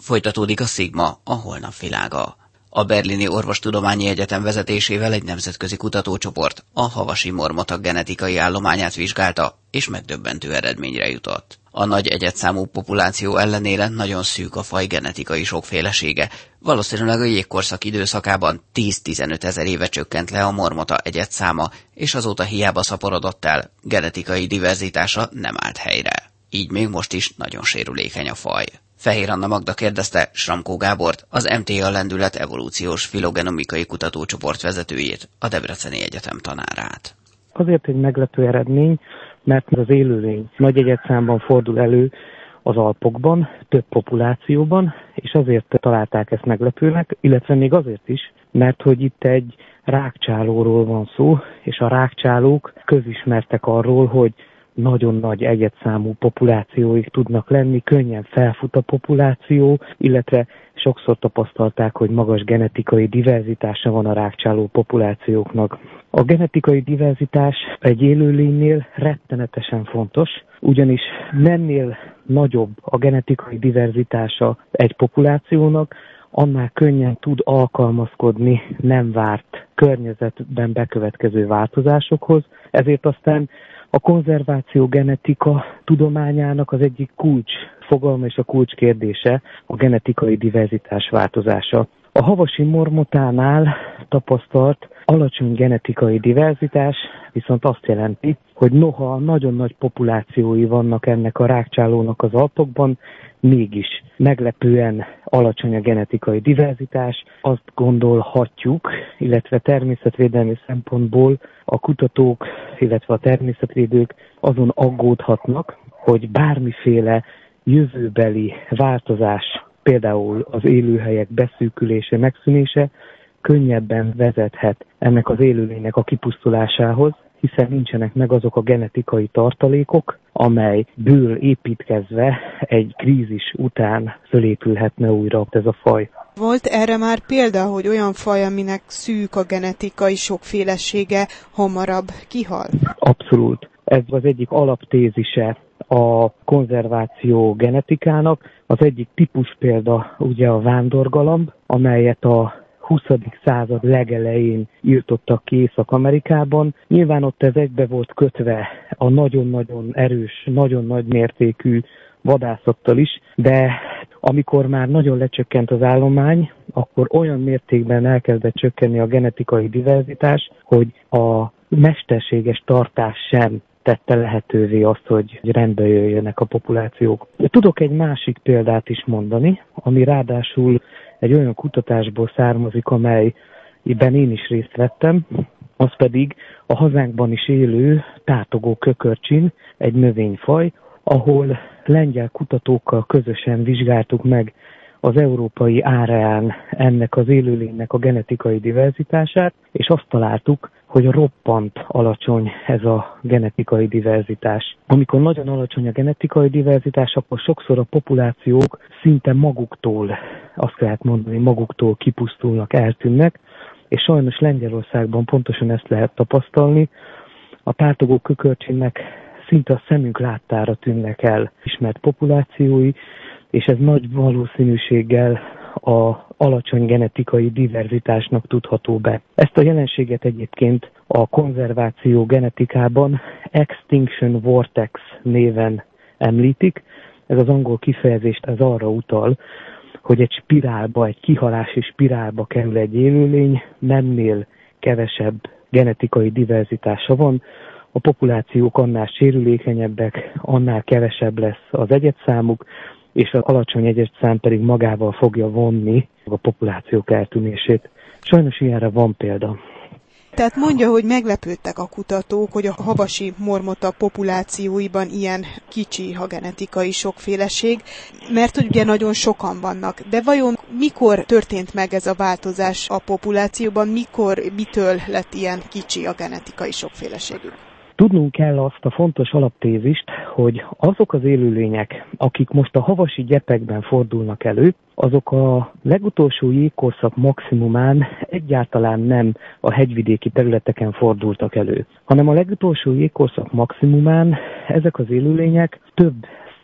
Folytatódik a Szigma, a holnap világa. A Berlini Orvostudományi Egyetem vezetésével egy nemzetközi kutatócsoport a havasi mormotak genetikai állományát vizsgálta, és megdöbbentő eredményre jutott. A nagy egyedszámú populáció ellenére nagyon szűk a faj genetikai sokfélesége. Valószínűleg a jégkorszak időszakában 10-15 ezer éve csökkent le a mormota egyedszáma, és azóta hiába szaporodott el, genetikai diverzitása nem állt helyre. Így még most is nagyon sérülékeny a faj. Fehér Anna Magda kérdezte Sramkó Gábort, az MTA Lendület evolúciós filogenomikai kutatócsoport vezetőjét, a Debreceni Egyetem tanárát. Azért egy meglepő eredmény, mert az élőlény nagy egyedszámban fordul elő az Alpokban, több populációban, és azért találták ezt meglepőnek, illetve még azért is, mert hogy itt egy rágcsálóról van szó, és a rágcsálók közismertek arról, hogy nagyon nagy egyedszámú populációik tudnak lenni, könnyen felfut a populáció, illetve sokszor tapasztalták, hogy magas genetikai diverzitása van a rágcsáló populációknak. A genetikai diverzitás egy élőlénynél rettenetesen fontos, ugyanis mennél nagyobb a genetikai diverzitása egy populációnak, annál könnyen tud alkalmazkodni nem várt környezetben bekövetkező változásokhoz, ezért aztán a konzerváció genetika tudományának az egyik kulcs fogalma és a kulcs kérdése a genetikai diverzitás változása. A havasi mormotánál tapasztalt alacsony genetikai diverzitás viszont azt jelenti, hogy noha nagyon nagy populációi vannak ennek a rágcsálónak az Alpokban, mégis meglepően alacsony a genetikai diverzitás. Azt gondolhatjuk, illetve természetvédelmi szempontból a kutatók, illetve a természetvédők azon aggódhatnak, hogy bármiféle jövőbeli változás, például az élőhelyek beszűkülése, megszűnése könnyebben vezethet ennek az élőlénynek a kipusztulásához, hiszen nincsenek meg azok a genetikai tartalékok, amelyből építkezve egy krízis után fölépülhetne újra ez a faj. Volt erre már példa, hogy olyan faj, aminek szűk a genetikai sokfélesége, hamarabb kihal? Abszolút. Ez az egyik alaptézise a konzerváció genetikának. Az egyik típus példa ugye a vándorgalamb, amelyet a 20. század legelején írtottak ki Észak-Amerikában. Nyilván ott ez egybe volt kötve a nagyon-nagyon erős, nagyon nagy mértékű vadászattal is, de amikor már nagyon lecsökkent az állomány, akkor olyan mértékben elkezdett csökkenni a genetikai diverzitás, hogy a mesterséges tartás sem tette lehetővé azt, hogy rendbe jöjjenek a populációk. Tudok egy másik példát is mondani, ami ráadásul egy olyan kutatásból származik, amelyben én is részt vettem, az pedig a hazánkban is élő tátogó kökörcsin, egy növényfaj, ahol lengyel kutatókkal közösen vizsgáltuk meg az európai áreán ennek az élőlénynek a genetikai diverzitását, és azt találtuk, hogy roppant alacsony ez a genetikai diverzitás. Amikor nagyon alacsony a genetikai diverzitás, akkor sokszor a populációk szinte maguktól, azt lehet mondani, maguktól kipusztulnak, eltűnnek, és sajnos Lengyelországban pontosan ezt lehet tapasztalni. A tátogó kökörcsinnek szinte a szemünk láttára tűnnek el ismert populációi, és ez nagy valószínűséggel az alacsony genetikai diverzitásnak tudható be. Ezt a jelenséget egyébként a konzerváció genetikában Extinction Vortex néven említik. Ez az angol kifejezést ez arra utal, hogy egy spirálba, egy kihalási spirálba kerül egy élőlény, mennél kevesebb genetikai diverzitása van, a populációk annál sérülékenyebbek, annál kevesebb lesz az egyedszámuk, és az alacsony egyedszám pedig magával fogja vonni a populációk eltűnését. Sajnos ilyenre van példa. Tehát mondja, hogy meglepődtek a kutatók, hogy a havasi mormota populációiban ilyen kicsi a genetikai sokféleség, mert ugye nagyon sokan vannak. De vajon mikor történt meg ez a változás a populációban, mitől lett ilyen kicsi a genetikai sokféleségük? Tudnunk kell azt a fontos alaptézist, hogy azok az élőlények, akik most a havasi gyepekben fordulnak elő, azok a legutolsó jégkorszak maximumán egyáltalán nem a hegyvidéki területeken fordultak elő, hanem a legutolsó jégkorszak maximumán ezek az élőlények több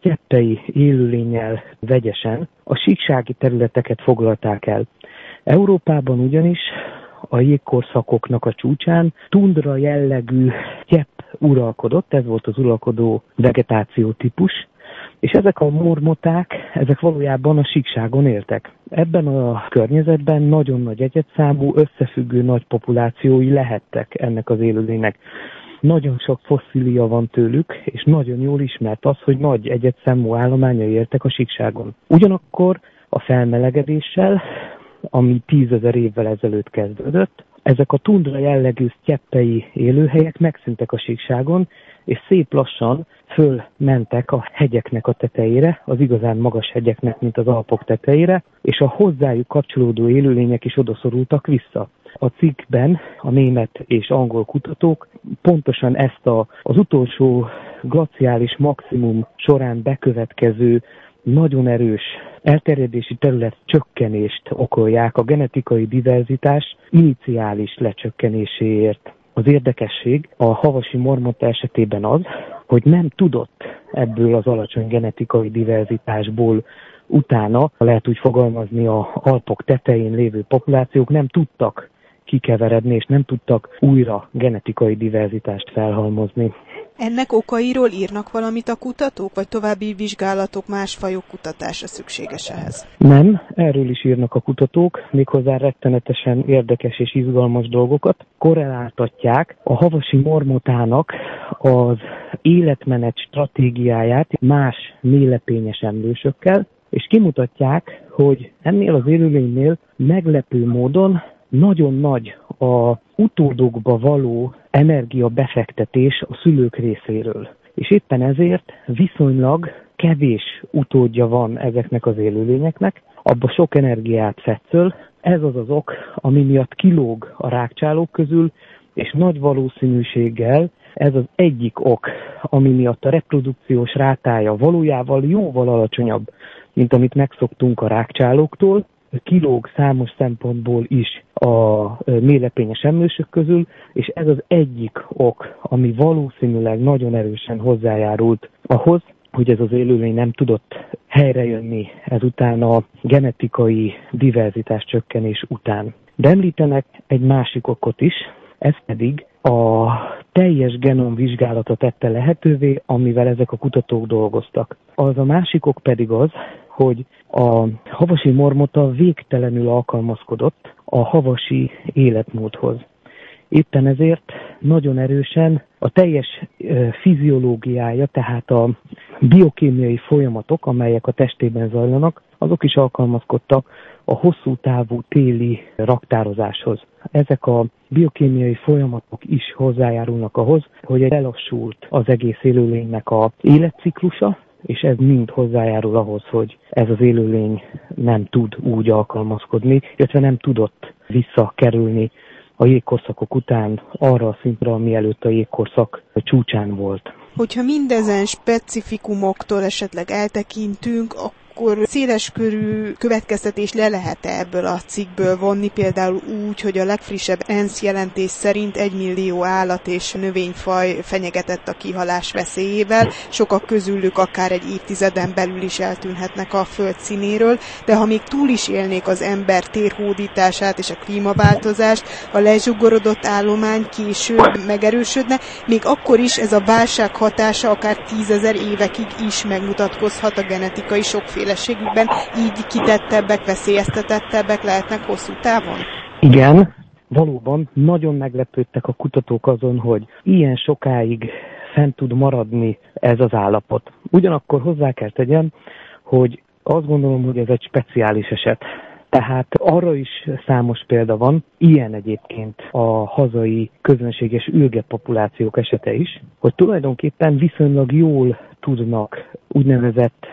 sztyeppei élőlénnyel vegyesen a síksági területeket foglalták el. Európában ugyanis a jégkorszakoknak a csúcsán tundra jellegű sztyepp uralkodott, ez volt az uralkodó vegetáció típus, és ezek a mormoták, ezek valójában a síkságon éltek. Ebben a környezetben nagyon nagy egyedszámú, összefüggő nagy populációi lehettek ennek az élőlénynek. Nagyon sok fosszília van tőlük, és nagyon jól ismert az, hogy nagy egyedszámú állományai éltek a síkságon. Ugyanakkor a felmelegedéssel, ami 10 000 évvel ezelőtt kezdődött, ezek a tundra jellegű sztyeppei élőhelyek megszűntek a síkságon, és szép lassan fölmentek a hegyeknek a tetejére, az igazán magas hegyeknek, mint az Alpok tetejére, és a hozzájuk kapcsolódó élőlények is odaszorultak vissza. A cikkben a német és angol kutatók pontosan ezt az utolsó glaciális maximum során bekövetkező nagyon erős elterjedési terület csökkenést okolják a genetikai diverzitás iniciális lecsökkenéséért. Az érdekesség a havasi mormota esetében az, hogy nem tudott ebből az alacsony genetikai diverzitásból utána, lehet úgy fogalmazni, a Alpok tetején lévő populációk nem tudtak kikeveredni, és nem tudtak újra genetikai diverzitást felhalmozni. Ennek okairól írnak valamit a kutatók, vagy további vizsgálatok, más fajok kutatása szükséges ehhez? Nem, erről is írnak a kutatók, méghozzá rettenetesen érdekes és izgalmas dolgokat. Korreláltatják a havasi mormotának az életmenet stratégiáját más mélylepényes emlősökkel, és kimutatják, hogy ennél az élőlénynél meglepő módon nagyon nagy a utódokba való energiabefektetés a szülők részéről. És éppen ezért viszonylag kevés utódja van ezeknek az élőlényeknek, abba sok energiát fetszöl. Ez az az ok, ami miatt kilóg a rágcsálók közül, és nagy valószínűséggel ez az egyik ok, ami miatt a reprodukciós rátája valójában jóval alacsonyabb, mint amit megszoktunk a rágcsálóktól, kilóg számos szempontból is a mélylepényes emlősök közül, és ez az egyik ok, ami valószínűleg nagyon erősen hozzájárult ahhoz, hogy ez az élőlény nem tudott helyrejönni ezután a genetikai diverzitás csökkenés után. De említenek egy másik okot is, ez pedig a teljes genom vizsgálata tette lehetővé, amivel ezek a kutatók dolgoztak. Az a másik ok pedig az, hogy a havasi mormota végtelenül alkalmazkodott a havasi életmódhoz. Éppen ezért nagyon erősen a teljes fiziológiája, tehát a biokémiai folyamatok, amelyek a testében zajlanak, azok is alkalmazkodtak a hosszú távú téli raktározáshoz. Ezek a biokémiai folyamatok is hozzájárulnak ahhoz, hogy lelassult az egész élőlénynek az életciklusa, és ez mind hozzájárul ahhoz, hogy ez az élőlény nem tud úgy alkalmazkodni, illetve nem tudott visszakerülni a jégkorszakok után arra a szintre, ami előtt a jégkorszak csúcsán volt. Hogyha mindezen specifikumoktól esetleg eltekintünk, akkor széleskörű következtetés le lehet ebből a cikkből vonni, például úgy, hogy a legfrissebb ENSZ jelentés szerint 1 millió állat és növényfaj fenyegetett a kihalás veszélyével, sokak közülük akár egy évtizeden belül is eltűnhetnek a föld színéről, de ha még túl is élnék az ember térhódítását és a klímaváltozást, a lezsugorodott állomány később megerősödne, még akkor is ez a válság hatása akár 10 000 évekig is megmutatkozhat a genetikai sokféleségükben, így kitettebbek, veszélyeztetettebbek lehetnek hosszú távon? Igen, valóban nagyon meglepődtek a kutatók azon, hogy ilyen sokáig fent tud maradni ez az állapot. Ugyanakkor hozzá kell tegyem, hogy azt gondolom, hogy ez egy speciális eset. Tehát arra is számos példa van, ilyen egyébként a hazai közönséges ülgepopulációk esete is, hogy tulajdonképpen viszonylag jól tudnak úgynevezett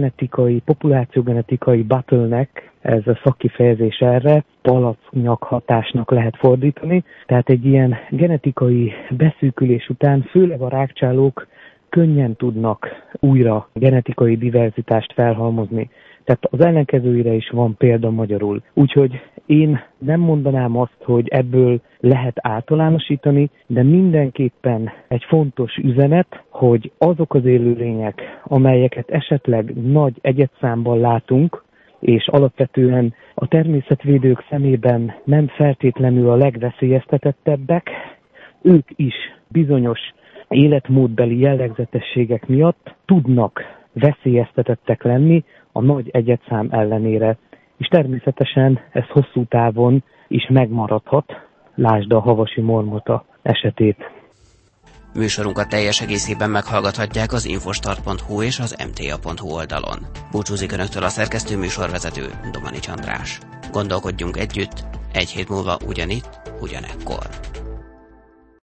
populációgenetikai bottleneck, ez a szakkifejezés erre, palacnyak hatásnak lehet fordítani. Tehát egy ilyen genetikai beszűkülés után főleg a rágcsálók könnyen tudnak újra genetikai diverzitást felhalmozni. Tehát az ellenkezőire is van példa magyarul. Úgyhogy én nem mondanám azt, hogy ebből lehet általánosítani, de mindenképpen egy fontos üzenet, hogy azok az élőlények, amelyeket esetleg nagy egyedszámban látunk, és alapvetően a természetvédők szemében nem feltétlenül a legveszélyeztetettebbek, ők is bizonyos életmódbeli jellegzetességek miatt tudnak veszélyeztetettek lenni a nagy egyedszám ellenére. És természetesen ez hosszú távon is megmaradhat, lásd a havasi mormota esetét. Műsorunkat teljes egészében meghallgathatják az infostart.hu és az mta.hu oldalon. Búcsúzik Önöktől a szerkesztő műsorvezető Domanics András. Gondolkodjunk együtt, egy hét múlva ugyanitt, ugyanekkor.